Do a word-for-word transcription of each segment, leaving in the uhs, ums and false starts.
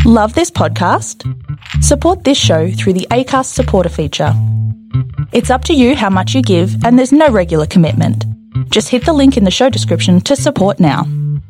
Love this podcast? Support this show through the Acast supporter feature. It's up to you how much you give, and there's no regular commitment. Just hit the link in the show description to support now.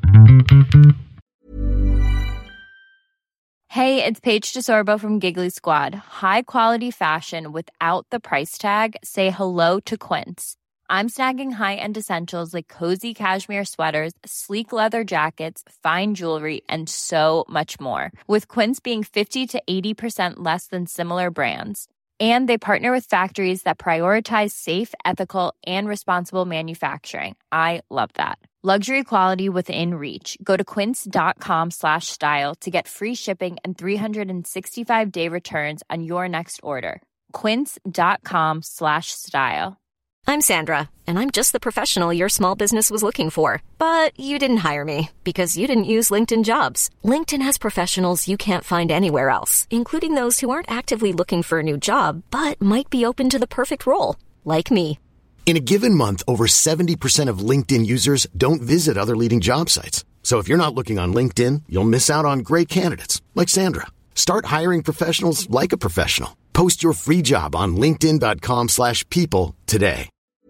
Hey, it's Paige DeSorbo from Giggly Squad. High quality fashion without the price tag. Say hello to Quince. I'm snagging high-end essentials like cozy cashmere sweaters, sleek leather jackets, fine jewelry, and so much more. With Quince being fifty to eighty percent less than similar brands. And they partner with factories that prioritize safe, ethical, and responsible manufacturing. I love that. Luxury quality within reach. Go to quince.com slash style to get free shipping and three sixty-five day returns on your next order. Quince.com slash style. I'm Sandra, and I'm just the professional your small business was looking for. But you didn't hire me because you didn't use LinkedIn Jobs. LinkedIn has professionals you can't find anywhere else, including those who aren't actively looking for a new job, but might be open to the perfect role, like me. In a given month, over seventy percent of LinkedIn users don't visit other leading job sites. So if you're not looking on LinkedIn, you'll miss out on great candidates like Sandra. Start hiring professionals like a professional. Post your free job on linkedin.com slash people today.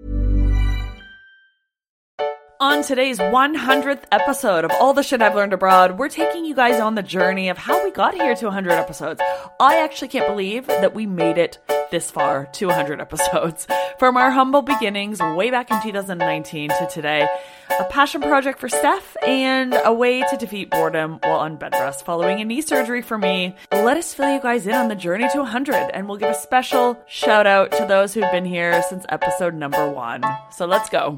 On today's one hundredth episode of All the Shit I've Learned Abroad, we're taking you guys on the journey of how we got here to one hundred episodes. I actually can't believe that we made it this far to one hundred episodes. From our humble beginnings way back in two thousand nineteen to today, a passion project for Steph and a way to defeat boredom while on bed rest following a knee surgery for me. Let us fill you guys in on the journey to one hundred, and we'll give a special shout out to those who've been here since episode number one. So let's go.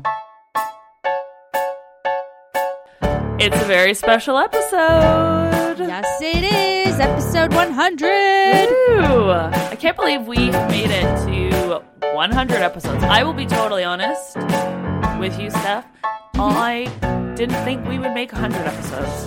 It's a very special episode. Yes, it is. Episode one hundred. Woo! I can't believe we made it to one hundred episodes. I will be totally honest with you, Steph. I didn't think we would make one hundred episodes.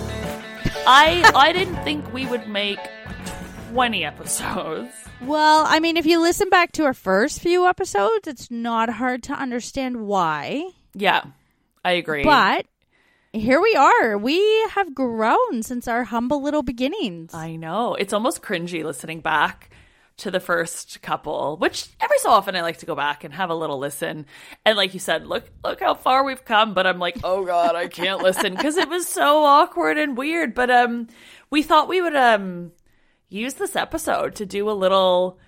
I I didn't think we would make twenty episodes. Well, I mean, if you listen back to our first few episodes, it's not hard to understand why. Yeah, I agree. But here we are. We have grown since our humble little beginnings. I know. It's almost cringy listening back to the first couple, which every so often I like to go back and have a little listen. And like you said, look look how far we've come. But I'm like, oh God, I can't listen because it was so awkward and weird. But um, we thought we would um use this episode to do a little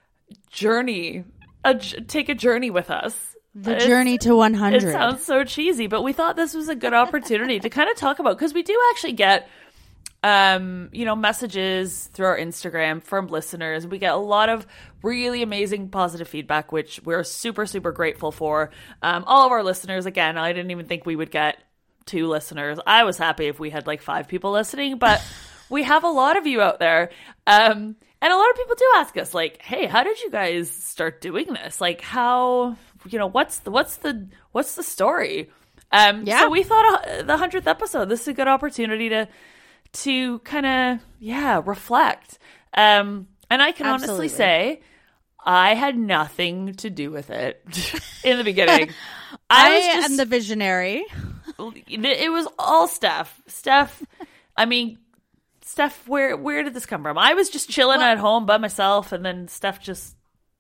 journey, a, take a journey with us. The it's, journey to one hundred. It sounds so cheesy, but we thought this was a good opportunity to kind of talk about, because we do actually get, um, you know, messages through our Instagram from listeners. We get a lot of really amazing positive feedback, which we're super, super grateful for. Um, all of our listeners, again, I didn't even think we would get two listeners. I was happy if we had like five people listening, but we have a lot of you out there. Um, and a lot of people do ask us, like, hey, how did you guys start doing this? Like, how... you know, what's the what's the what's the story? Um, yeah. So we thought uh, the hundredth episode, this is a good opportunity to to kind of yeah reflect. Um, and I can Absolutely. honestly say, I had nothing to do with it in the beginning. I, I was just, am the visionary. It was all Steph. Steph. I mean, Steph. Where where did this come from? I was just chilling well, at home by myself, and then Steph just.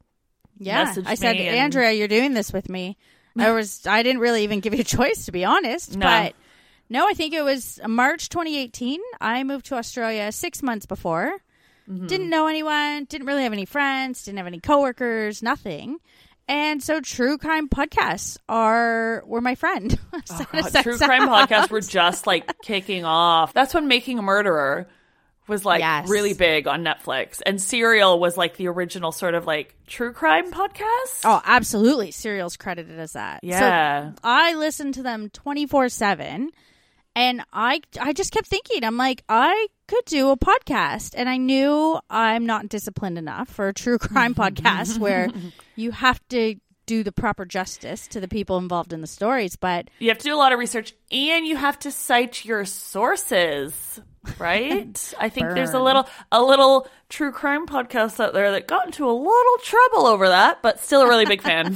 Yeah, I said, and... Andrea, you're doing this with me. I was, I didn't really even give you a choice, to be honest. No. But no, I think it was March twenty eighteen. I moved to Australia six months before. Mm-hmm. Didn't know anyone, didn't really have any friends, didn't have any coworkers, nothing. And so true crime podcasts are were my friend. Oh, God, true crime podcasts were just like kicking off. That's when Making a Murderer was like yes. really big on Netflix, and Serial was like the original sort of like true crime podcast. Oh, absolutely. Serial's credited as that. Yeah. So I listened to them twenty-four seven, and I I just kept thinking, I'm like, I could do a podcast, and I knew I'm not disciplined enough for a true crime podcast where you have to do the proper justice to the people involved in the stories, but you have to do a lot of research, and you have to cite your sources. Right? I think Burn. there's a little a little true crime podcast out there that got into a little trouble over that, but still a really big fan.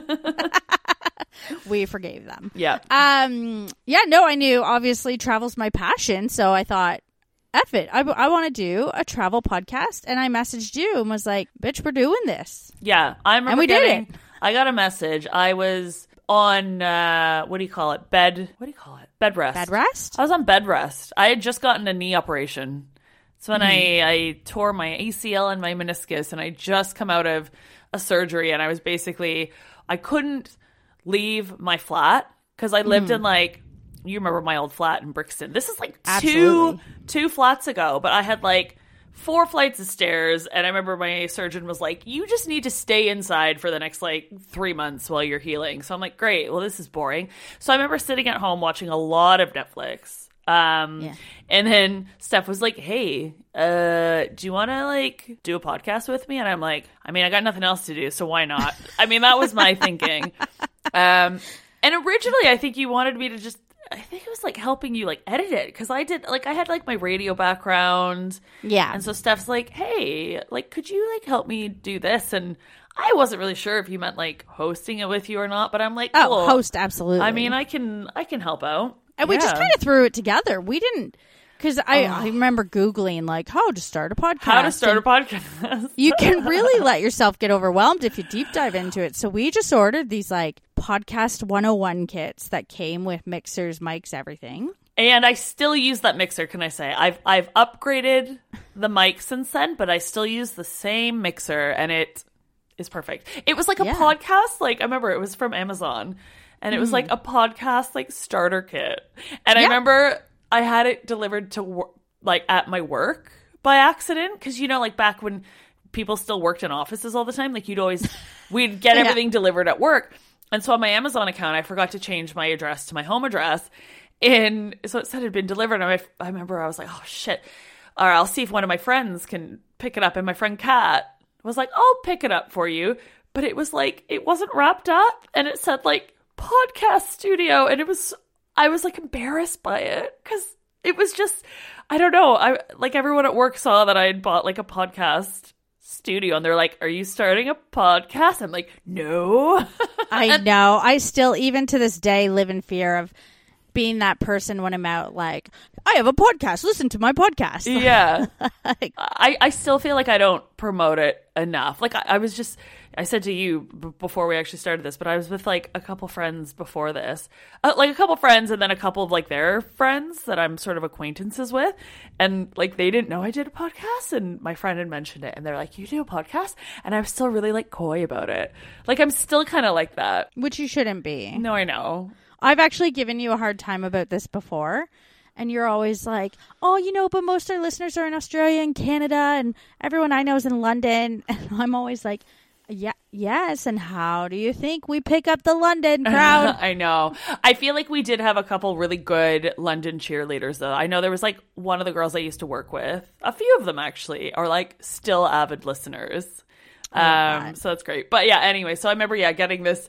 We forgave them. Yeah. Um. Yeah, no, I knew obviously travel's my passion, so I thought F it. I, I want to do a travel podcast. And I messaged you and was like, bitch, we're doing this. Yeah. I remember and we getting, did it. I got a message. I was on, uh, what do you call it? Bed, what do you call it? Bed rest. Bed rest? I was on bed rest. I had just gotten a knee operation. So when mm-hmm. I, I tore my A C L and my meniscus, and I just come out of a surgery, and I was basically, I couldn't leave my flat because I lived mm. in like, you remember my old flat in Brixton. This is like two, two flats ago, but I had like four flights of stairs, and I remember my surgeon was like, you just need to stay inside for the next like three months while you're healing. So I'm like, great, well, this is boring. So I remember sitting at home watching a lot of Netflix. Um, yeah. And then Steph was like, hey, uh, do you want to like do a podcast with me? And I'm like, I mean, I got nothing else to do, so why not? I mean, that was my thinking. Um, and originally I think you wanted me to just, I think it was like helping you like edit it, because I did like I had like my radio background, yeah, and so Steph's like, hey, like could you like help me do this? And I wasn't really sure if you meant like hosting it with you or not, but I'm like, oh, cool. host, absolutely. I mean, I can I can help out, and we yeah. just kind of threw it together. We didn't. Because I, oh. I remember Googling, like, how to start a podcast. How to start and a podcast. You can really let yourself get overwhelmed if you deep dive into it. So we just ordered these, like, Podcast one oh one kits that came with mixers, mics, everything. And I still use that mixer, can I say. I've I've upgraded the mic since then, but I still use the same mixer, and it is perfect. It was like a yeah. podcast. Like, I remember it was from Amazon, and it was mm. like a podcast, like, starter kit. And yeah. I remember I had it delivered to wor- like at my work by accident, because you know, like back when people still worked in offices all the time, like you'd always we'd get yeah. everything delivered at work. And so on my Amazon account, I forgot to change my address to my home address, and so it said it had been delivered. And I, I remember I was like, oh shit, all right, I'll see if one of my friends can pick it up. And my friend Kat was like, I'll pick it up for you, but it was like it wasn't wrapped up, and it said like podcast studio, and it was. I was like embarrassed by it because it was just, I don't know. I like everyone at work saw that I had bought like a podcast studio, and they're like, are you starting a podcast? I'm like, no. I know. I still, even to this day, live in fear of being that person when I'm out, like, I have a podcast. Listen to my podcast. Yeah. like, I, I still feel like I don't promote it enough. Like I, I was just, I said to you b- before we actually started this, but I was with like a couple friends before this, uh, like a couple friends and then a couple of like their friends that I'm sort of acquaintances with. And like, they didn't know I did a podcast, and my friend had mentioned it, and they're like, you do a podcast? And I'm still really like coy about it. Like, I'm still kind of like that. Which you shouldn't be. No, I know. I've actually given you a hard time about this before, and you're always like, oh, you know, but most of our listeners are in Australia and Canada, and everyone I know is in London. And I'm always like, yeah, yes, and how do you think we pick up the London crowd? I know. I feel like we did have a couple really good London cheerleaders, though. I know there was like one of the girls I used to work with. A few of them, actually, are like still avid listeners. Um, so that's great. But yeah, anyway, so I remember, yeah, getting this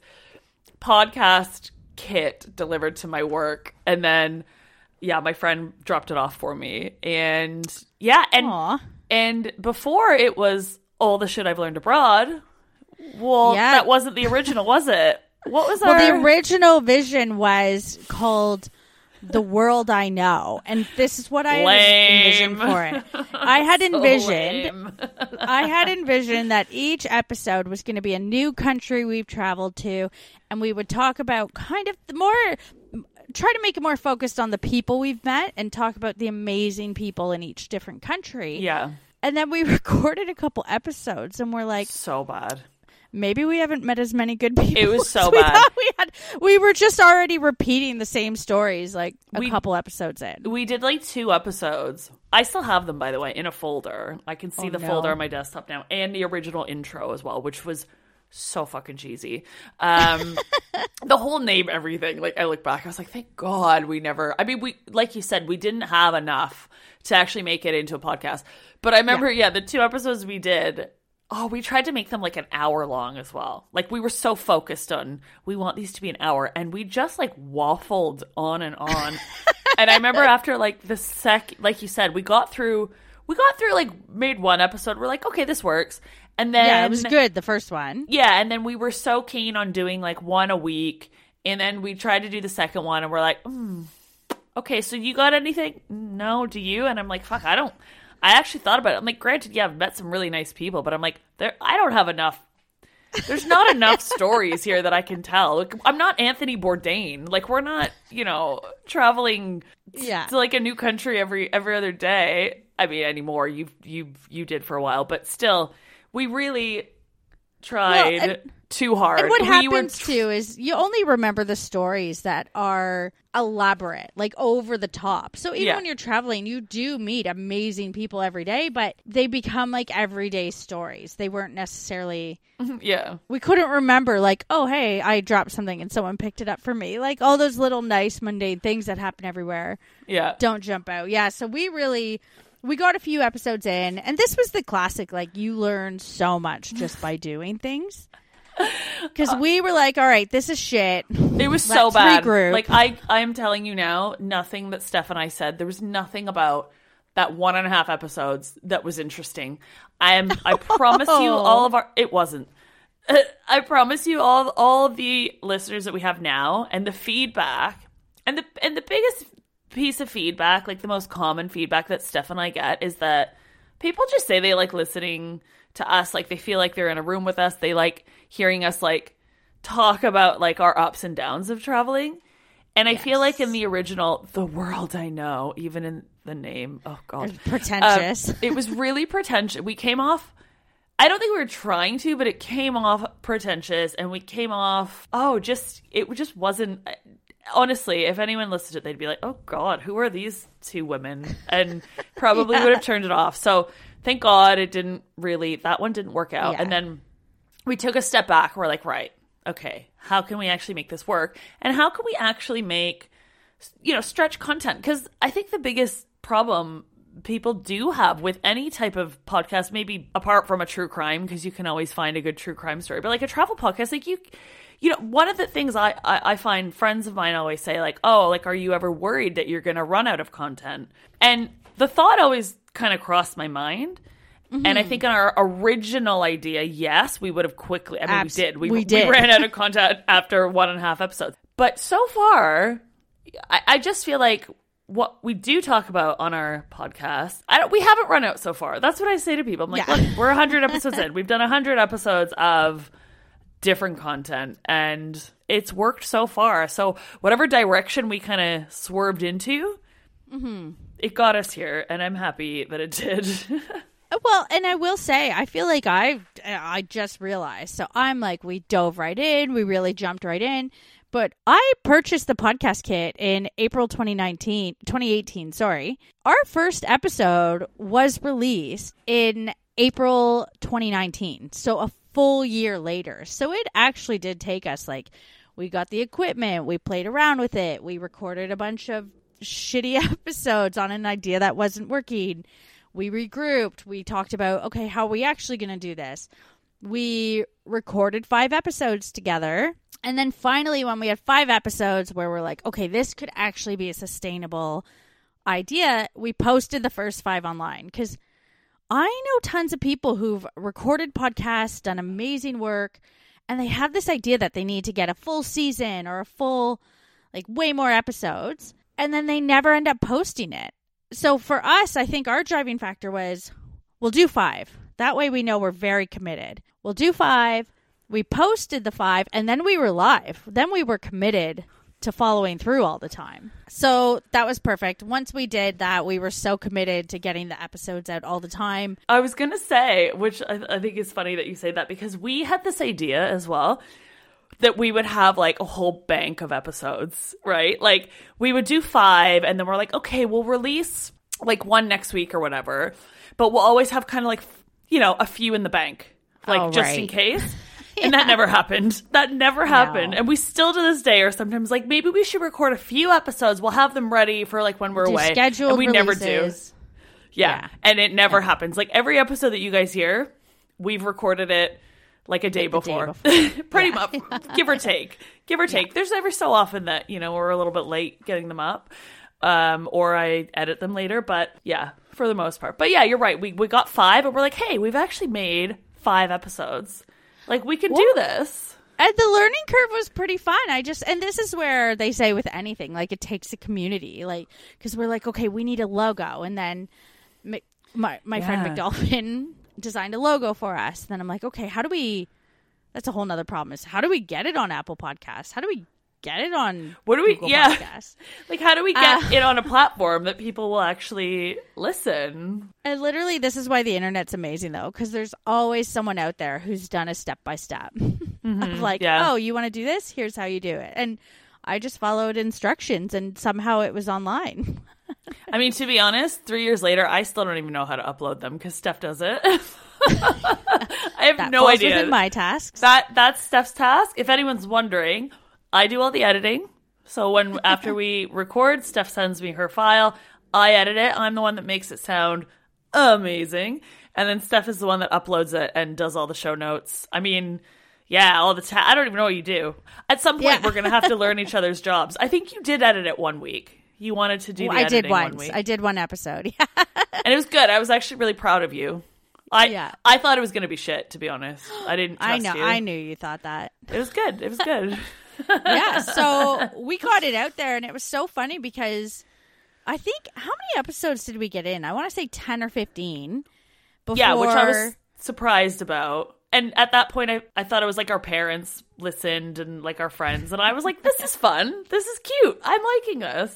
podcast kit delivered to my work, and then yeah my friend dropped it off for me, and yeah and Aww. and before it was all the shit I've learned abroad. Well, yeah. that wasn't the original, was it? What was well our... the original vision was called The World I Know, and this is what I lame. envisioned for it. I had so envisioned I had envisioned that each episode was going to be a new country we've traveled to, and we would talk about kind of the more try to make it more focused on the people we've met and talk about the amazing people in each different country. Yeah. And then we recorded a couple episodes, and we're like, so bad. Maybe we haven't met as many good people. It was so we bad. We, had, we were just already repeating the same stories like a we, couple episodes in. We did like two episodes. I still have them, by the way, in a folder. I can see oh, the no. folder on my desktop now, and the original intro as well, which was so fucking cheesy. Um, the whole name, everything. Like, I look back, I was like, thank God we never. I mean, we, like you said, we didn't have enough to actually make it into a podcast. But I remember, yeah, yeah the two episodes we did. Oh, we tried to make them like an hour long as well. Like, we were so focused on, we want these to be an hour. And we just like waffled on and on. And I remember after like the sec, like you said, we got through, we got through like made one episode. We're like, okay, this works. And then. Yeah, it was good, the first one. Yeah. And then we were so keen on doing like one a week. And then we tried to do the second one, and we're like, mm, okay, so you got anything? No, do you? And I'm like, fuck, I don't. I actually thought about it. I'm like, granted, yeah, I've met some really nice people, but I'm like, there, I don't have enough. There's not enough stories here that I can tell. Like, I'm not Anthony Bourdain. Like, we're not, you know, traveling yeah. to like a new country every every other day. I mean, anymore. You you you did for a while, but still, we really tried well, and, too hard. And what we happens were... too is you only remember the stories that are elaborate, like over the top. So even yeah. when you're traveling, you do meet amazing people every day, but they become like everyday stories. They weren't necessarily. Yeah. We couldn't remember like, oh, hey, I dropped something and someone picked it up for me. Like all those little nice mundane things that happen everywhere. Yeah. Don't jump out. Yeah. So we really. We got a few episodes in, and this was the classic, like, you learn so much just by doing things. Because we were like, all right, this is shit. It was so bad. Regroup. Like, I, I'm telling you now, nothing that Steph and I said, there was nothing about that one and a half episodes that was interesting. I am, I promise you all of our, it wasn't. I promise you all, all of the listeners that we have now, and the feedback, and the, and the biggest piece of feedback, like the most common feedback that Steph and I get is that people just say they like listening to us, like they feel like they're in a room with us, they like hearing us like talk about like our ups and downs of traveling. And yes. I feel like in the original The World I Know, even in the name, oh god, it's pretentious. Um, it was really pretentious. We came off, I don't think we were trying to, but it came off pretentious, and we came off, oh, just it just wasn't. Honestly, if anyone listened to it, they'd be like, oh, God, who are these two women? And probably yeah. would have turned it off. So thank God it didn't really, that one didn't work out. Yeah. And then we took a step back. We're like, right, okay, how can we actually make this work? And how can we actually make, you know, stretch content? Because I think the biggest problem people do have with any type of podcast, maybe apart from a true crime, because you can always find a good true crime story, but like a travel podcast, like you... You know, one of the things I, I, I find friends of mine always say, like, oh, like, are you ever worried that you're going to run out of content? And the thought always kind of crossed my mind. Mm-hmm. And I think in our original idea, yes, we would have quickly, I mean, Abs- we did. We, we did. We ran out of content after one and a half episodes. But so far, I, I just feel like what we do talk about on our podcast, I don't, we haven't run out so far. That's what I say to people. I'm like, yeah. look, we're one hundred episodes in. We've done one hundred episodes of different content, and it's worked so far. So whatever direction we kind of swerved into, mm-hmm. it got us here, and I'm happy that it did. Well, and I will say, I feel like I I just realized. So I'm like, we dove right in. We really jumped right in. But I purchased the podcast kit in April twenty nineteen, twenty eighteen, sorry. Our first episode was released in April twenty nineteen. So a full year later. So it actually did take us, like, we got the equipment, we played around with it, we recorded a bunch of shitty episodes on an idea that wasn't working, we regrouped, we talked about, okay, how are we actually going to do this? We recorded five episodes together, and then finally when we had five episodes where we're like, okay, this could actually be a sustainable idea, we posted the first five online, because I know tons of people who've recorded podcasts, done amazing work, and they have this idea that they need to get a full season or a full, like, way more episodes, and then they never end up posting it. So for us, I think our driving factor was, we'll do five. That way we know we're very committed. We'll do five. We posted the five, and then we were live. Then we were committed to following through all the time. So that was perfect. Once we did that, we were so committed to getting the episodes out all the time. I was going to say, which I, I think is funny that you say that, because we had this idea as well that we would have like a whole bank of episodes, right? Like we would do five, and then we're like, okay, we'll release like one next week or whatever, but we'll always have kind of like, you know, a few in the bank, like oh, just right. in case. And yeah. that never happened. That never happened. No. And we still to this day are sometimes like, maybe we should record a few episodes. We'll have them ready for like when we're do away. Scheduled and we releases. never do. Yeah. yeah. And it never yeah. happens. Like every episode that you guys hear, we've recorded it like a day like before. Day before. Pretty yeah. much. Give or take. Give or take. Yeah. There's every so often that, you know, we're a little bit late getting them up. Um, or I edit them later. But yeah, for the most part. But yeah, you're right. We, we got five, and we're like, hey, we've actually made five episodes. Like, we can well, do this. And the learning curve was pretty fun. I just, and this is where they say with anything, like it takes a community, like, because we're like, okay, we need a logo. And then my, my, my yeah. friend McDolphin designed a logo for us. And then I'm like, okay, how do we, that's a whole nother problem is how do we get it on Apple Podcasts? How do we get it on what do we Google yeah Podcasts? Like how do we get uh, it on a platform that people will actually listen? And literally this is why the internet's amazing though, because there's always someone out there who's done a step-by-step mm-hmm. of like yeah. oh, you want to do this, here's how you do it. And I just followed instructions and somehow it was online. I mean, to be honest, three years later I still don't even know how to upload them because Steph does it. I have that no falls idea within my tasks. that that's Steph's task. If anyone's wondering, I do all the editing. So when after we record, Steph sends me her file. I edit it. I'm the one that makes it sound amazing. And then Steph is the one that uploads it and does all the show notes. I mean, yeah, all the time. I don't even know what you do. At some point, yeah. we're going to have to learn each other's jobs. I think you did edit it one week. You wanted to do the well, I editing did once. one week. I did one episode. Yeah. And it was good. I was actually really proud of you. I yeah. I thought it was going to be shit, to be honest. I didn't trust I know. you. I knew you thought that. It was good. It was good. Yeah, so we got it out there, and it was so funny because I think, how many episodes did we get in? I want to say ten or fifteen. Before... Yeah, which I was surprised about. And at that point, I, I thought it was like our parents listened and like our friends. And I was like, this is fun. This is cute. I'm liking this.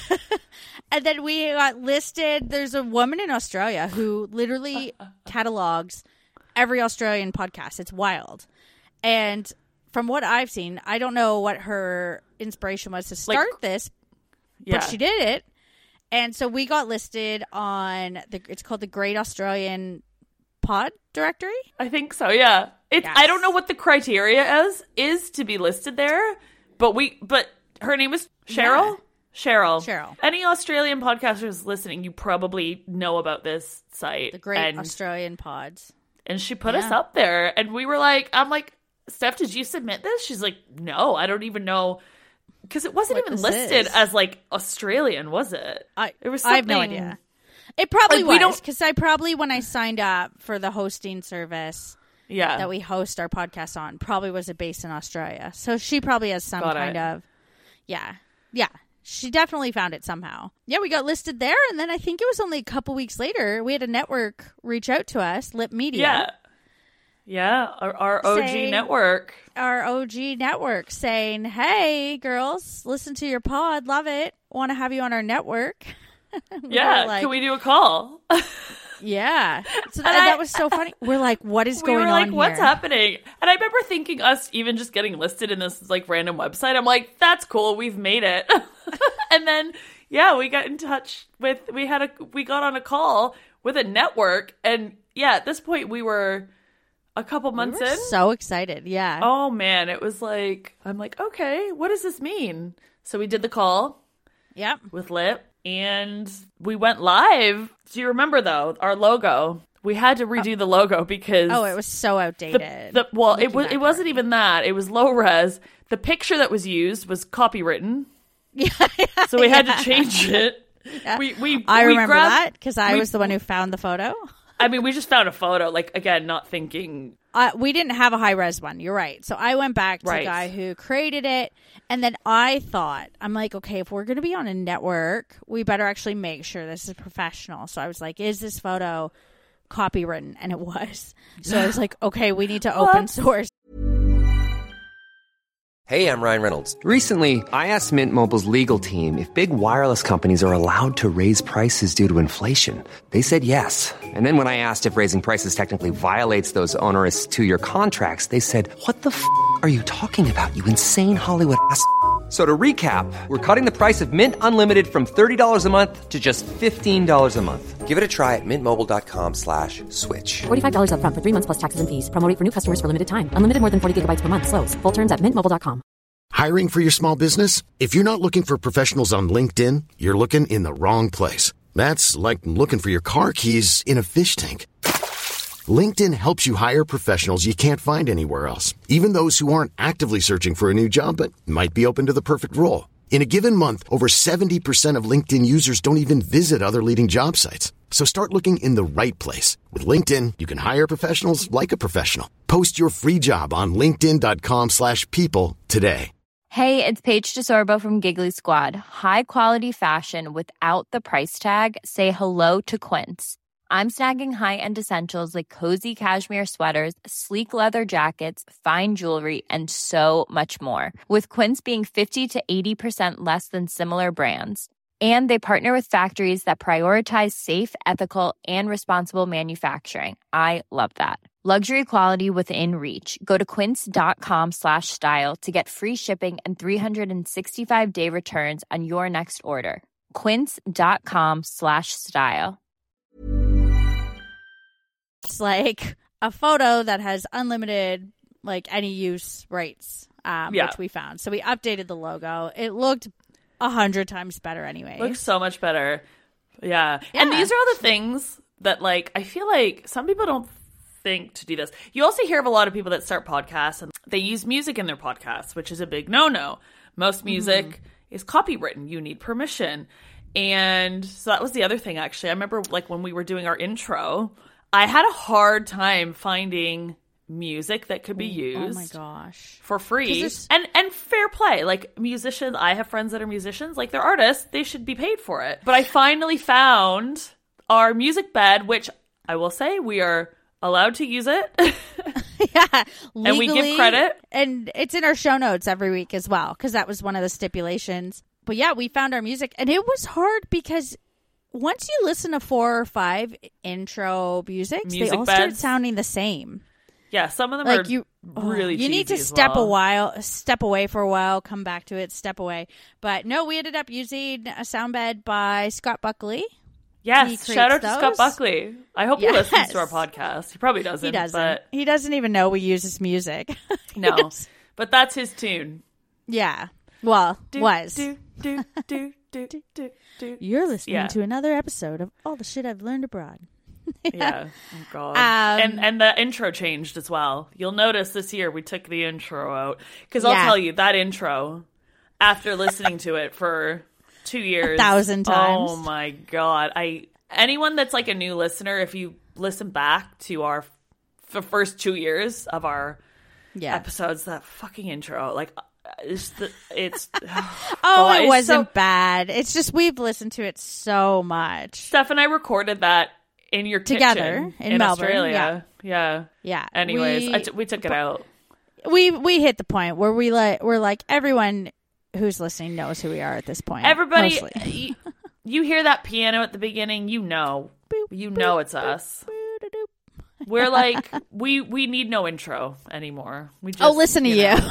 And then we got listed. There's a woman in Australia who literally catalogs every Australian podcast. It's wild. And from what I've seen, I don't know what her inspiration was to start like, this, but yeah. she did it. And so we got listed on the, it's called the Great Australian Pod Directory. I think so. Yeah. It's, yes. I don't know what the criteria is, is to be listed there, but we, but her name is Cheryl. Yeah. Cheryl. Cheryl. Any Australian podcasters listening, you probably know about this site. The Great and, Australian Pods. And she put yeah. us up there. And we were like, I'm like, Steph, did you submit this? She's like, no, I don't even know. Because it wasn't what even listed is. as like Australian, was it? I, it was I have no idea. It probably like, was. Because I probably, when I signed up for the hosting service yeah. that we host our podcast on, probably was it based in Australia. So she probably has some got kind it. of, yeah. Yeah. She definitely found it somehow. Yeah, we got listed there, and then I think it was only a couple weeks later, we had a network reach out to us, Lip Media. Yeah. Yeah, our, our O G saying, network. Our O G network saying, hey, girls, listen to your pod, love it, want to have you on our network. Yeah, like, can we do a call? Yeah. So that, I, that was so funny. We're like, what is we going were like, on here? What's happening? And I remember thinking us even just getting listed in this like random website. I'm like, that's cool. We've made it. And then, yeah, we got in touch with, we had a, we got on a call with a network. And yeah, at this point we were a couple months we were in. So excited. Yeah. Oh man. It was like, I'm like, okay, what does this mean? So we did the call. Yep. With Lip. And we went live. Do you remember, though, our logo? We had to redo oh. the logo because... Oh, it was so outdated. The, the, well, it, was, it wasn't even that. It was low res. The picture that was used was copywritten. Yeah, yeah so we had yeah. to change it. Yeah. We, we, I we remember grabbed, that because I we, was the one who found the photo. I mean, we just found a photo. Like, again, not thinking... Uh, we didn't have a high-res one. You're right. So I went back to right. the guy who created it, and then I thought, I'm like, okay, if we're going to be on a network, we better actually make sure this is professional. So I was like, is this photo copywritten? And it was. So I was like, okay, we need to open source. Hey, I'm Ryan Reynolds. Recently, I asked Mint Mobile's legal team if big wireless companies are allowed to raise prices due to inflation. They said yes. And then when I asked if raising prices technically violates those onerous two-year contracts, they said, what the f*** are you talking about, you insane Hollywood ass f- So to recap, we're cutting the price of Mint Unlimited from thirty dollars a month to just fifteen dollars a month. Give it a try at mintmobile.com slash switch. forty-five dollars up front for three months plus taxes and fees. Promo rate for new customers for limited time. Unlimited more than forty gigabytes per month. Slows full terms at mint mobile dot com. Hiring for your small business? If you're not looking for professionals on LinkedIn, you're looking in the wrong place. That's like looking for your car keys in a fish tank. LinkedIn helps you hire professionals you can't find anywhere else, even those who aren't actively searching for a new job but might be open to the perfect role. In a given month, over seventy percent of LinkedIn users don't even visit other leading job sites. So start looking in the right place. With LinkedIn, you can hire professionals like a professional. Post your free job on linkedin.com slash people today. Hey, it's Paige DeSorbo from Giggly Squad. High quality fashion without the price tag. Say hello to Quince. I'm snagging high-end essentials like cozy cashmere sweaters, sleek leather jackets, fine jewelry, and so much more. With Quince being fifty to eighty percent less than similar brands. And they partner with factories that prioritize safe, ethical, and responsible manufacturing. I love that. Luxury quality within reach. Go to quince.com slash style to get free shipping and three sixty-five day returns on your next order. Quince.com slash style. It's like a photo that has unlimited, like, any use rights, um, yeah. which we found. So we updated the logo. It looked a hundred times better anyway. Looks so much better. Yeah. yeah. And these are all the things that, like, I feel like some people don't think to do this. You also hear of a lot of people that start podcasts and they use music in their podcasts, which is a big no-no. Most music mm-hmm. is copywritten. You need permission. And so that was the other thing, actually. I remember, like, when we were doing our intro, I had a hard time finding music that could be used oh my gosh. for free and and fair play. Like, musicians, I have friends that are musicians, like, they're artists, they should be paid for it. But I finally found our music bed, which I will say we are allowed to use it. yeah, legally, and we give credit, and it's in our show notes every week as well, because that was one of the stipulations. But yeah, we found our music, and it was hard because once you listen to four or five intro musics, music they all beds. start sounding the same. Yeah, some of them like are you, really You need to step well. a while, step away for a while, come back to it, step away. But no, we ended up using a sound bed by Scott Buckley. Yes, shout out those. to Scott Buckley. I hope yes. he listens to our podcast. He probably doesn't. He doesn't. But... He doesn't even know we use his music. no, yes. But that's his tune. Yeah. Well, do, was. Do, do, do, do, do, do, do. You're listening yeah. to another episode of All the Shit I've Learned Abroad. yeah. yeah. Oh, God. Um, and and the intro changed as well. You'll notice this year we took the intro out. Because I'll yeah. tell you, that intro, after listening to it for two years. A thousand times. Oh, my God. I Anyone that's like a new listener, if you listen back to our the first two years of our yeah. episodes, that fucking intro, like... It's, the, it's oh, oh it wasn't so, bad. It's just we've listened to it so much. Steph and I recorded that in your together kitchen in, in Melbourne. Australia. Yeah, yeah. yeah. Anyways, we, I t- we took it out. We we hit the point where we like we're like everyone who's listening knows who we are at this point. Everybody, you, you hear that piano at the beginning, you know, boop, you boop, know it's boop, us. Boop, We're like, we we need no intro anymore. We just, oh, listen to you. Know.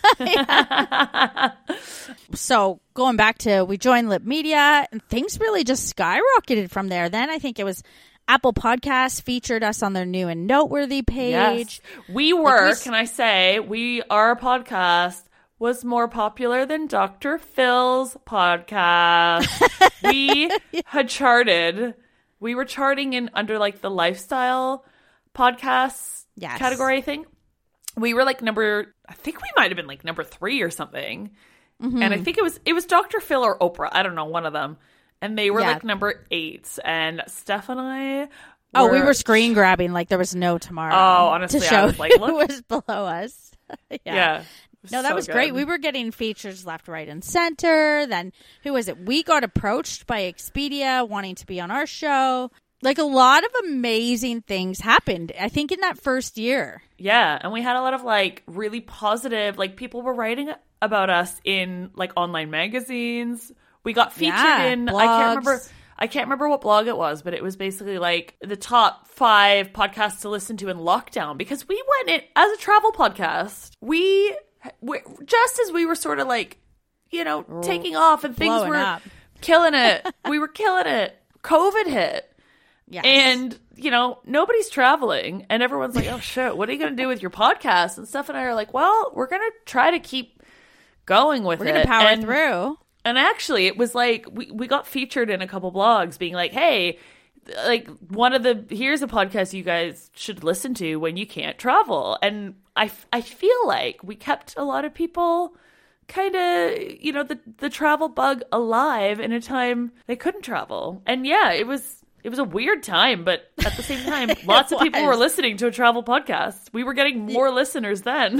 you. So going back to, we joined Lip Media, and things really just skyrocketed from there. Then I think it was Apple Podcasts featured us on their new and noteworthy page. Yes. We were, like we, can I say, we our podcast was more popular than Doctor Phil's podcast. We had charted, we were charting in under like the lifestyle podcasts yes. category, I think. We were like number, I think we might have been like number three or something. Mm-hmm. And I think it was it was Doctor Phil or Oprah. I don't know, one of them. And they were yeah. like number eight. And Steph and I were, Oh, we were screen grabbing like there was no tomorrow. Oh, honestly, to show I was like, look. Who was below us. yeah. yeah. No, that so was good. great. We were getting features left, right, and center. Then, who was it? We got approached by Expedia wanting to be on our show. Like, a lot of amazing things happened, I think, in that first year. Yeah, and we had a lot of, like, really positive, like, people were writing about us in, like, online magazines. We got featured yeah, in, blogs. I can't remember, I can't remember what blog it was, but it was basically, like, the top five podcasts to listen to in lockdown. Because we went in, as a travel podcast, we, we just as we were sort of, like, you know, taking off and things Blowing were up. killing it. We were killing it. COVID hit. Yes. And, you know, nobody's traveling. And everyone's like, oh, shit, what are you going to do with your podcast? And Steph and I are like, well, we're going to try to keep going with we're it. We're going to power and, through. And actually, it was like, we, we got featured in a couple blogs being like, hey, like, one of the, here's a podcast you guys should listen to when you can't travel. And I, I feel like we kept a lot of people kind of, you know, the, the travel bug alive in a time they couldn't travel. And yeah, it was... It was a weird time, but at the same time, lots of people were listening to a travel podcast. We were getting more yeah. listeners then.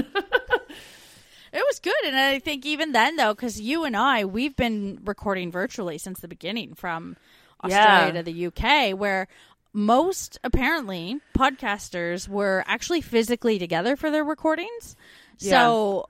It was good. And I think even then, though, because you and I, we've been recording virtually since the beginning, from Australia yeah. to the U K, where most, apparently, podcasters were actually physically together for their recordings. Yeah. So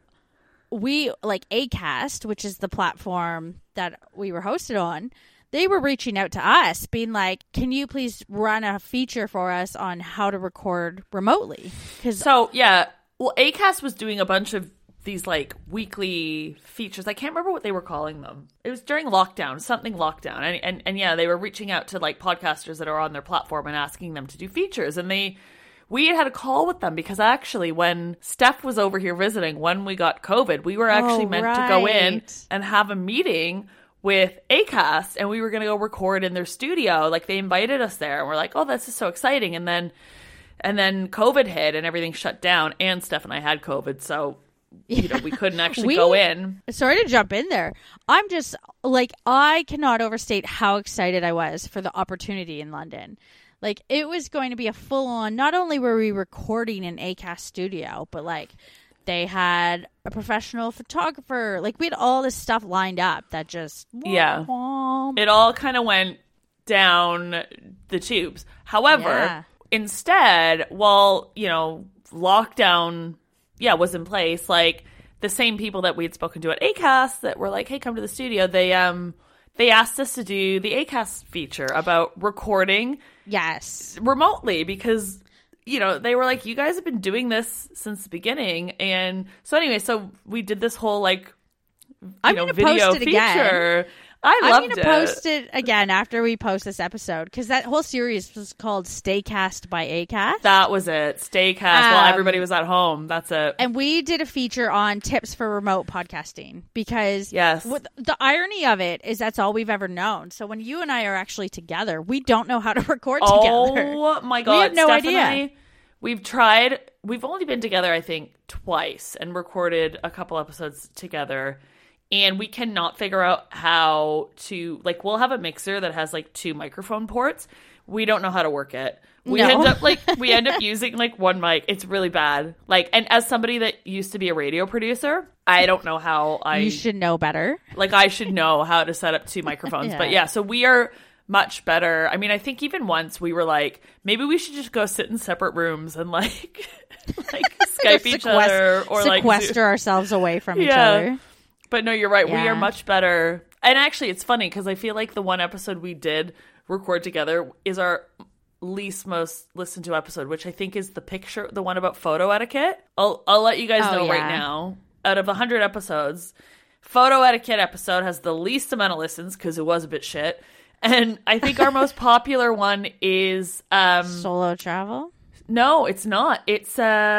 we, like Acast, which is the platform that we were hosted on, they were reaching out to us being like, can you please run a feature for us on how to record remotely? Cause so, yeah. Well, Acast was doing a bunch of these like weekly features. I can't remember what they were calling them. It was during lockdown, something lockdown. And, and, and yeah, they were reaching out to like podcasters that are on their platform and asking them to do features. And they, we had a call with them because actually when Steph was over here visiting, when we got COVID, we were actually oh, meant right. to go in and have a meeting with Acast, and we were going to go record in their studio. Like, they invited us there, and we're like, oh, this is so exciting. And then and then COVID hit, and everything shut down, and Steph and I had COVID, so, you know, we couldn't actually we, go in. Sorry to jump in there. I'm just, like, I cannot overstate how excited I was for the opportunity in London. Like, it was going to be a full-on, not only were we recording in Acast studio, but, like, they had a professional photographer. Like, we had all this stuff lined up that just... Yeah. It all kind of went down the tubes. However, yeah. instead, while, you know, lockdown, yeah, was in place, like, the same people that we had spoken to at Acast that were like, hey, come to the studio, they, um, they asked us to do the Acast feature about recording yes, remotely because... You know, they were like, you guys have been doing this since the beginning. And so anyway, so we did this whole, like, you I'm know, gonna video post it feature. Again. I loved it. I'm going to post it again after we post this episode, because that whole series was called Staycast by Acast. That was it. Staycast um, while everybody was at home. That's it. And we did a feature on tips for remote podcasting, because yes. what, the irony of it is that's all we've ever known. So when you and I are actually together, we don't know how to record oh, together. Oh my God. We have no Stephanie, idea. We've tried, we've only been together, I think, twice and recorded a couple episodes together. And we cannot figure out how to, like, we'll have a mixer that has, like, two microphone ports. We don't know how to work it. We no. end up, like, we end up using, like, one mic. It's really bad. Like, and as somebody that used to be a radio producer, I don't know how I... You should know better. Like, I should know how to set up two microphones. yeah. But, yeah, so we are much better. I mean, I think even once we were like, maybe we should just go sit in separate rooms and, like, like Skype each other. Or, like, sequester ourselves away from yeah. each other. But no, you're right. Yeah. We are much better. And actually, it's funny because I feel like the one episode we did record together is our least most listened to episode, which I think is the picture, the one about photo etiquette. I'll I'll let you guys oh, know yeah. right now. Out of one hundred episodes, photo etiquette episode has the least amount of listens because it was a bit shit. And I think our most popular one is um, solo travel. No, it's not. It's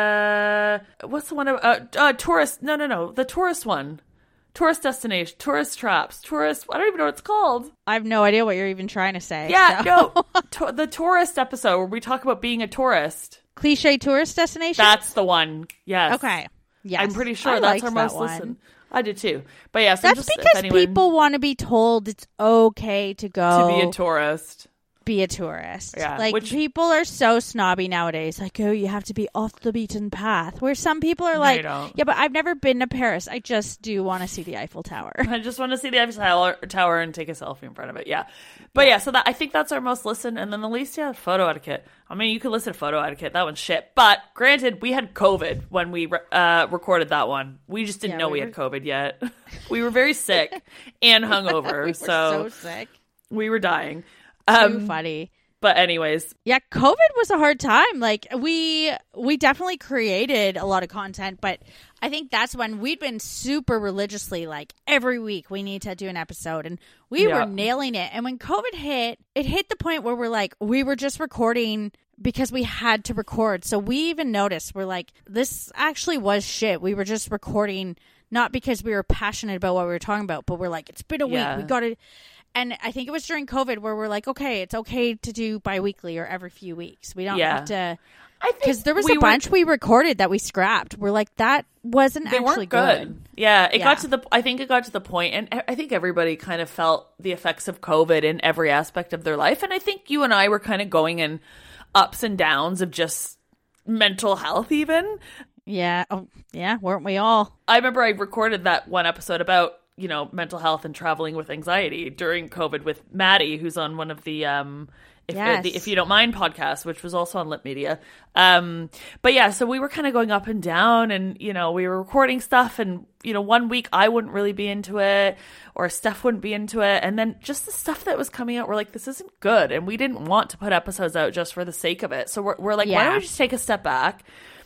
uh, what's the one? Uh, uh, tourist. No, no, no. The tourist one. Tourist destination, tourist traps, tourist. I don't even know what it's called. I have no idea what you're even trying to say. Yeah, so. no. To- the tourist episode where we talk about being a tourist. Cliche tourist destination? That's the one. Yes. Okay. Yes. I'm pretty sure I that's our that most one. listened. I did too. But yes, that's just, because anyone, people want to be told it's okay to go to be a tourist. Be a tourist. Yeah, like, which, people are so snobby nowadays. Like, oh, you have to be off the beaten path. Where some people are no, like, yeah, but I've never been to Paris. I just do want to see the Eiffel Tower. I just want to see the Eiffel Tower and take a selfie in front of it. Yeah. But yeah, so that I think that's our most listened. And then the least, yeah, photo etiquette. I mean, you could listen to photo etiquette. That one's shit. But granted, we had COVID when we uh, recorded that one. We just didn't yeah, know we, we were... had COVID yet. We were very sick and hungover. we were so, so sick. We were dying. Um, Too funny. But anyways. Yeah, COVID was a hard time. Like, we we definitely created a lot of content, but I think that's when we'd been super religiously, like, every week we need to do an episode, and we yeah. were nailing it. And when COVID hit, it hit the point where we're like, we were just recording because we had to record. So we even noticed, we're like, this actually was shit. We were just recording not because we were passionate about what we were talking about, but we're like, it's been a yeah. week. We got to... And I think it was during COVID where we're like, okay, it's okay to do bi-weekly or every few weeks. We don't yeah. have to. I think because there was we a bunch were, we recorded that we scrapped. We're like, that wasn't they actually weren't good. good. Yeah, it yeah. got to the. I think it got to the point, and I think everybody kind of felt the effects of COVID in every aspect of their life. And I think you and I were kind of going in ups and downs of just mental health, even. Yeah. Oh, yeah. Weren't we all? I remember I recorded that one episode about, you know, mental health and traveling with anxiety during COVID with Maddie, who's on one of the um if, yes. uh, the If You Don't Mind podcast, which was also on Lit Media. Um but yeah, so we were kind of going up and down, and you know, we were recording stuff, and you know, one week I wouldn't really be into it, or Steph wouldn't be into it, and then just the stuff that was coming out, we're like, this isn't good, and we didn't want to put episodes out just for the sake of it. So we're we're like, yeah. why don't we just take a step back,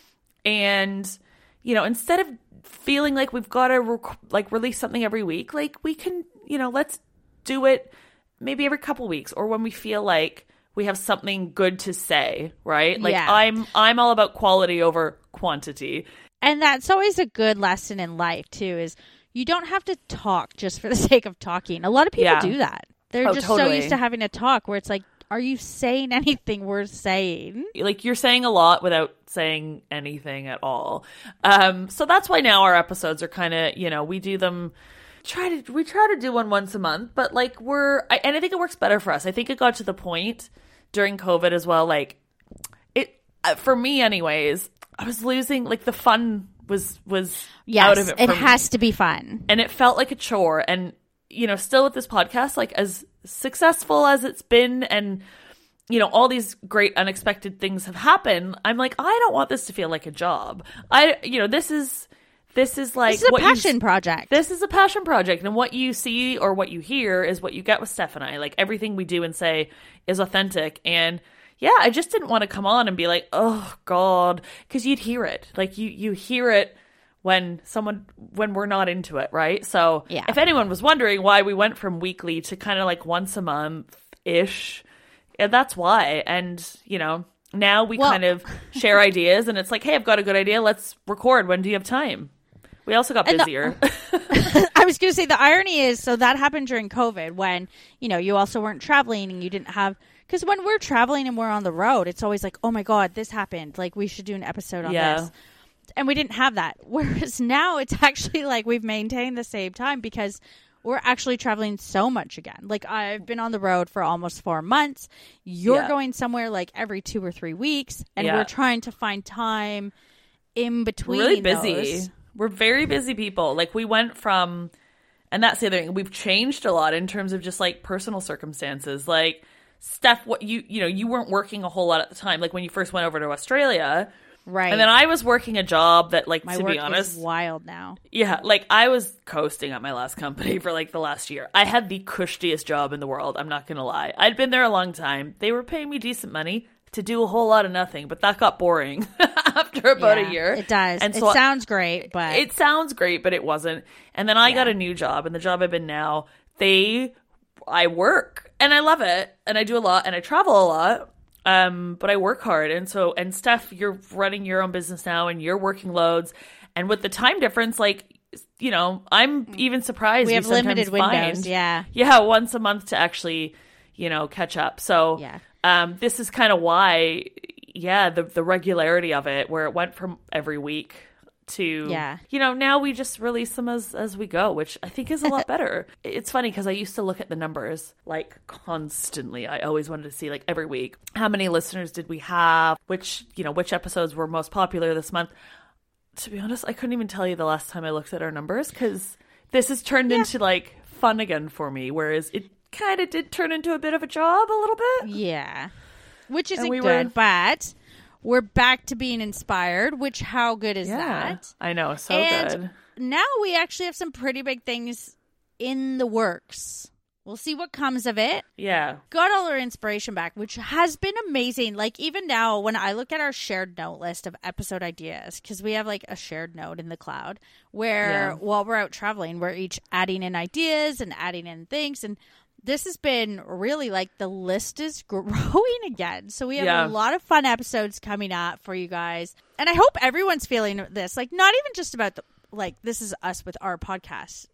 and you know, instead of feeling like we've got to rec- like release something every week, like we can, you know, let's do it maybe every couple weeks, or when we feel like we have something good to say, right? Like yeah. I'm I'm all about quality over quantity. And that's always a good lesson in life too, is you don't have to talk just for the sake of talking. A lot of people Yeah. do that. They're Oh, just totally. so used to having to talk where it's like, are you saying anything worth saying? Like you're saying a lot without saying anything at all. Um, so that's why now our episodes are kind of, you know, we do them, try to, we try to do one once a month, but like we're, I, and I think it works better for us. I think it got to the point during COVID as well, like it, uh, for me anyways, I was losing, like the fun was, was yes, out of it. It for has me. to be fun. And it felt like a chore. And, you know, still with this podcast, like as successful as it's been, and you know, all these great unexpected things have happened, I'm like, I don't want this to feel like a job. I, you know, this is this is like this is a what passion you, project. This is a passion project, and what you see or what you hear is what you get with Steph and I. Like everything we do and say is authentic. And yeah, I just didn't want to come on and be like, oh God, because you'd hear it. Like you you hear it when someone when we're not into it, right? So yeah. if anyone was wondering why we went from weekly to kind of like once a month ish, and that's why. And you know, now we well, kind of share ideas, and it's like, hey, I've got a good idea, let's record. When do you have time? We also got busier. The, I was going to say the irony is, so that happened during COVID when, you know, you also weren't traveling and you didn't have, because when we're traveling and we're on the road, it's always like, oh my God, this happened, like we should do an episode on yeah. this. And we didn't have that. Whereas now it's actually like we've maintained the same time because we're actually traveling so much again. Like I've been on the road for almost four months. You're yeah. going somewhere like every two or three weeks. And yeah. we're trying to find time in between. We're really busy. Those. We're very busy people. Like we went from, and that's the other thing, we've changed a lot in terms of just like personal circumstances. Like Steph, what you, you know, you weren't working a whole lot at the time. Like when you first went over to Australia. Right. And then I was working a job that, like, my to work be honest, is wild now. Yeah, like I was coasting at my last company for like the last year. I had the cushiest job in the world. I'm not gonna lie. I'd been there a long time. They were paying me decent money to do a whole lot of nothing, but that got boring after about yeah, a year. It does. And it so sounds great, but it sounds great, but it wasn't. And then I yeah. got a new job, and the job I've been now, they, I work and I love it, and I do a lot, and I travel a lot. Um, but I work hard. And so, and Steph, you're running your own business now and you're working loads. And with the time difference, like, you know, I'm even surprised we you have limited sometimes windows. find, yeah. Yeah. Once a month to actually, you know, catch up. So, yeah. um, this is kind of why, yeah, the, the regularity of it, where it went from every week to, yeah. you know, now we just release them as, as we go, which I think is a lot better. It's funny because I used to look at the numbers like constantly. I always wanted to see like every week, how many listeners did we have? Which, you know, which episodes were most popular this month? To be honest, I couldn't even tell you the last time I looked at our numbers because this has turned yeah. into like fun again for me. Whereas it kind of did turn into a bit of a job a little bit. Yeah. Which isn't we good, were... but we're back to being inspired, which how good is yeah, that? I know, so and good. Now we actually have some pretty big things in the works. We'll see what comes of it. Yeah. Got all our inspiration back, which has been amazing. Like even now when I look at our shared note list of episode ideas, because we have like a shared note in the cloud where yeah. while we're out traveling, we're each adding in ideas and adding in things. And this has been really like the list is growing again. So we have yeah. a lot of fun episodes coming up for you guys. And I hope everyone's feeling this. Like not even just about the, like this is us with our podcast.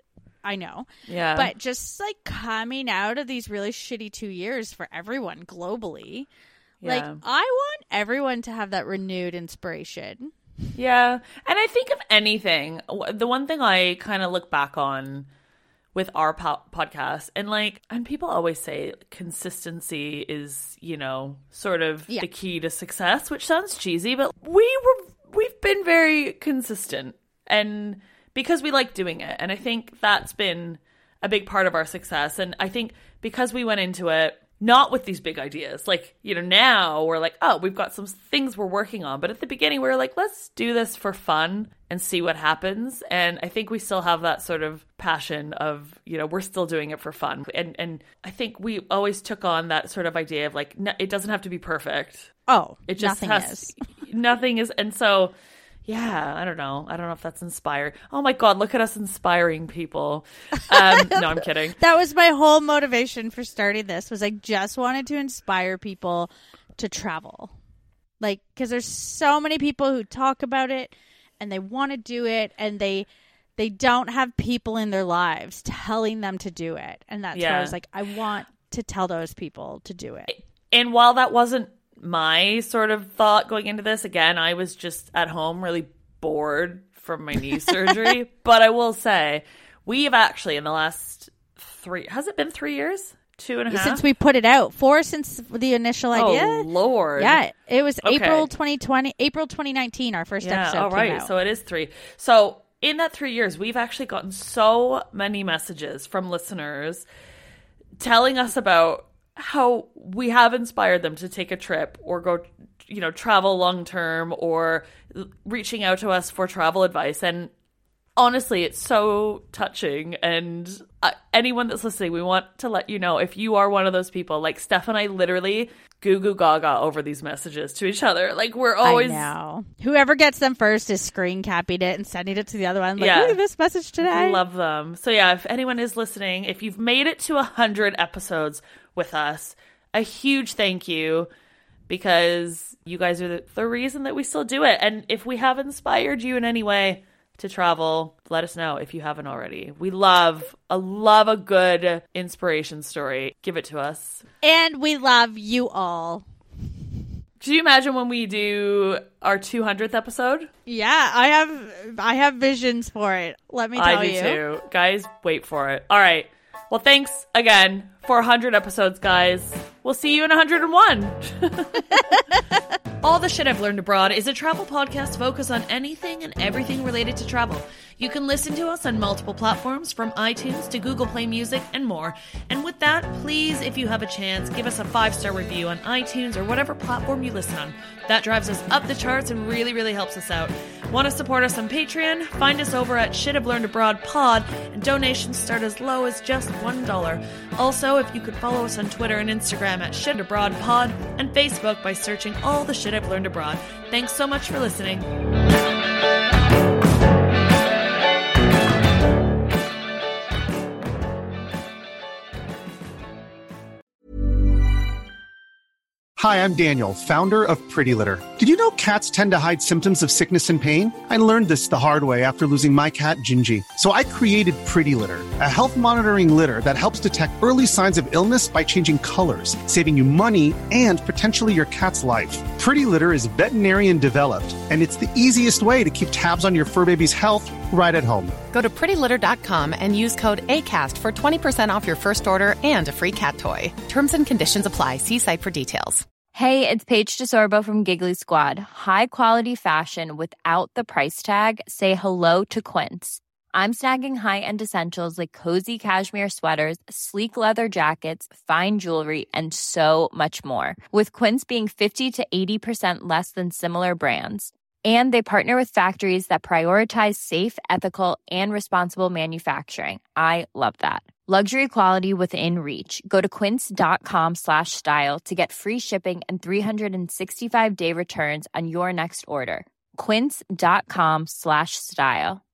I know. Yeah. But just like coming out of these really shitty two years for everyone globally, yeah. like I want everyone to have that renewed inspiration. Yeah. And I think if anything, the one thing I kind of look back on with our po- podcast and like, and people always say consistency is, you know, sort of yeah. the key to success, which sounds cheesy, but we were, we've been very consistent and because we like doing it. And I think that's been a big part of our success. And I think because we went into it not with these big ideas, like, you know, now we're like, oh, we've got some things we're working on. But at the beginning, we were like, let's do this for fun and see what happens. And I think we still have that sort of passion of, you know, we're still doing it for fun. And and I think we always took on that sort of idea of like, n- it doesn't have to be perfect. Oh, it just nothing has, is. Nothing is. And so, yeah, I don't know. I don't know if that's inspired. Oh my God, look at us inspiring people. Um, no, I'm kidding. That was my whole motivation for starting this was I just wanted to inspire people to travel. Like, because there's so many people who talk about it and they want to do it and they they don't have people in their lives telling them to do it. And that's yeah. why I was like, I want to tell those people to do it. And while that wasn't my sort of thought going into this, again, I was just at home really bored from my knee surgery. But I will say, we have actually in the last three, has it been three years? Two and a half? Since we put it out. Four since the initial idea. Oh, Lord. Yeah, it was okay. April twenty twenty, April twenty nineteen, our first yeah, episode all right. came out. So it is three. So in that three years, we've actually gotten so many messages from listeners telling us about how we have inspired them to take a trip or go, you know, travel long term or reaching out to us for travel advice. And honestly, it's so touching. And uh, anyone that's listening, we want to let you know if you are one of those people, like Steph and I literally goo goo gaga over these messages to each other. Like we're always. I know. Whoever gets them first is screen capping it and sending it to the other one. Like, yeah. look at this message today. Love them. So yeah, if anyone is listening, if you've made it to a hundred episodes with us, a huge thank you, because you guys are the, the reason that we still do it. And if we have inspired you in any way to travel, let us know if you haven't already. We love a love a good inspiration story. Give it to us. And we love you all. Can you imagine when we do our two hundredth episode? Yeah, I have I have visions for it. Let me tell you. I do you. too. Guys, wait for it. All right. Well, thanks again for one hundred episodes, guys. We'll see you in one hundred one. All the Shit I've Learned Abroad is a travel podcast focused on anything and everything related to travel. You can listen to us on multiple platforms, from iTunes to Google Play Music and more. And with that, please, if you have a chance, give us a five-star review on iTunes or whatever platform you listen on. That drives us up the charts and really, really helps us out. Want to support us on Patreon? Find us over at Shit I've Learned Abroad Pod, and donations start as low as just one dollar. Also, if you could follow us on Twitter and Instagram at Shit Abroad Pod, and Facebook by searching all the Shit I've Learned Abroad. Thanks so much for listening. Hi, I'm Daniel, founder of Pretty Litter. Did you know cats tend to hide symptoms of sickness and pain? I learned this the hard way after losing my cat, Gingy. So I created Pretty Litter, a health monitoring litter that helps detect early signs of illness by changing colors, saving you money and potentially your cat's life. Pretty Litter is veterinarian developed, and it's the easiest way to keep tabs on your fur baby's health right at home. Go to pretty litter dot com and use code ACAST for twenty percent off your first order and a free cat toy. Terms and conditions apply. See site for details. Hey, it's Paige DeSorbo from Giggly Squad. High quality fashion without the price tag. Say hello to Quince. I'm snagging high-end essentials like cozy cashmere sweaters, sleek leather jackets, fine jewelry, and so much more. With Quince being fifty to eighty percent less than similar brands. And they partner with factories that prioritize safe, ethical, and responsible manufacturing. I love that. Luxury quality within reach. Go to quince.com slash style to get free shipping and three sixty-five day returns on your next order. Quince.com slash style.